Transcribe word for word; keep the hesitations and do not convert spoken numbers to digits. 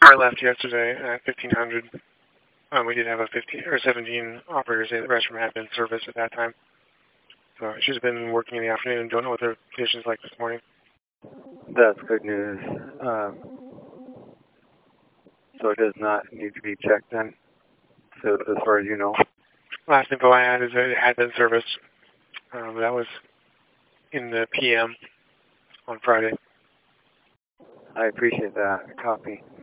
car left yesterday at fifteen hundred. Um, we did have a fifteen or seventeen operators say the restroom had been serviced at that time. So she's been working in the afternoon. Don't know what their condition's like this morning. That's good news. Um, so it does not need to be checked then, so as far as you know? Last info I had is that it had been serviced. Um, that was in the P M on Friday. I appreciate that. Copy.